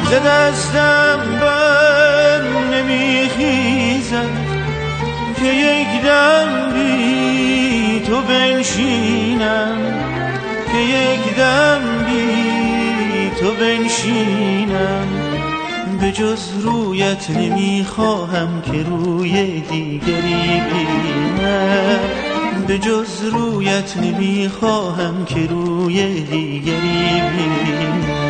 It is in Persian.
ز دستم بر نمیخیزد که یک دم بی تو بنشینم، که یک دم بی تو بنشینم. به جز رویت نمیخواهم که روی دیگری بینم، به جز رویت نمیخواهم که روی دیگری بینم.